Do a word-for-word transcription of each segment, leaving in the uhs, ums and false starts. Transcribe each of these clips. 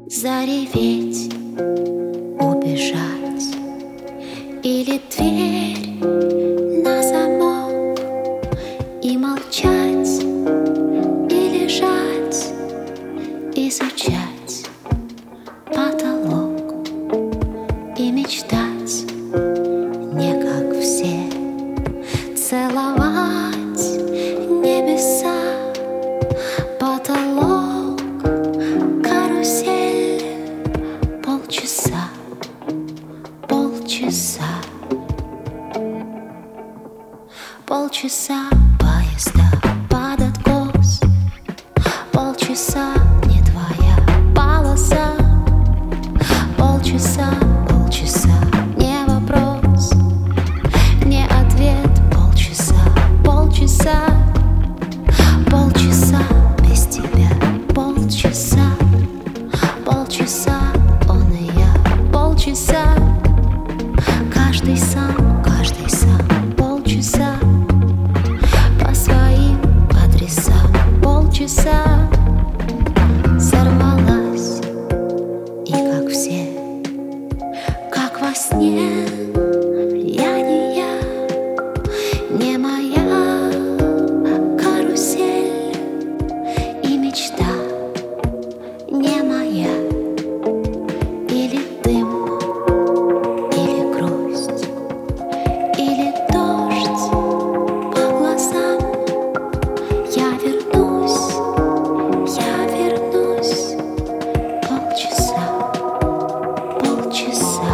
Зареветь, убежать, или дверь на замок, и молчать, и лежать, изучать потолок, и мечтать не как все, целовать небеса, потолок, карусель. Полчаса, полчаса, полчаса поезда под откос, полчаса не твоя полоса, полчаса, полчаса не вопрос, не ответ, полчаса, полчаса, полчаса без тебя, полчаса, полчаса. Полчаса, каждый сам, каждый сам, полчаса по своим адресам, полчаса сорвалась, и как все, как во сне, я не я, не моя карусель, и мечта не моя. Или дым, или грусть, или дождь по глазам. Я вернусь, я вернусь. Полчаса, полчаса,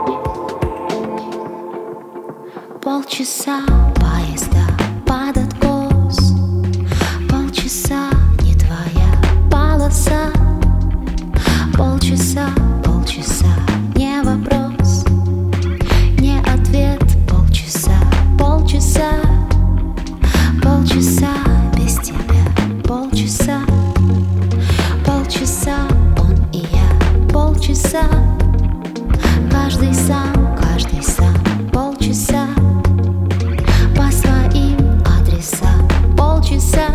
полчаса поезда под откос, полчаса не твоя полоса. Полчаса, полчаса, не вопрос, не ответ, полчаса, полчаса, полчаса без тебя, полчаса, полчаса он и я, полчаса, каждый сам, каждый сам, полчаса по своим адресам, полчаса.